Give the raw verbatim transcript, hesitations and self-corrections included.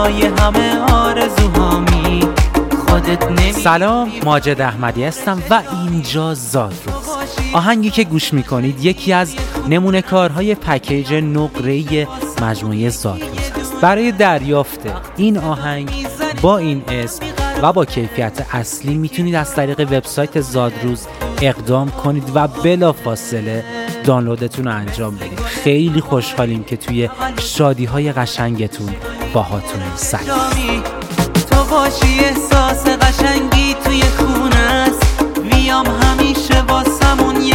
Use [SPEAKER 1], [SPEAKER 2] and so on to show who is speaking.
[SPEAKER 1] بالای همه آرزوهامی خودت نمی.
[SPEAKER 2] سلام، ماجد احمدی هستم و اینجا زادروز. آهنگی که گوش میکنید یکی از نمونه کارهای پکیج نقره‌ای مجموعه زادروز است. برای دریافت این آهنگ با این اسم و با کیفیت اصلی میتونید از طریق وبسایت زادروز اقدام کنید و بلافاصله دانلودتون رو انجام بدید. خیلی خوشحالیم که توی شادی‌های قشنگتون باهاتون سلام.
[SPEAKER 1] تو باشی احساس قشنگی توی خونه است، میام همیشه واسمون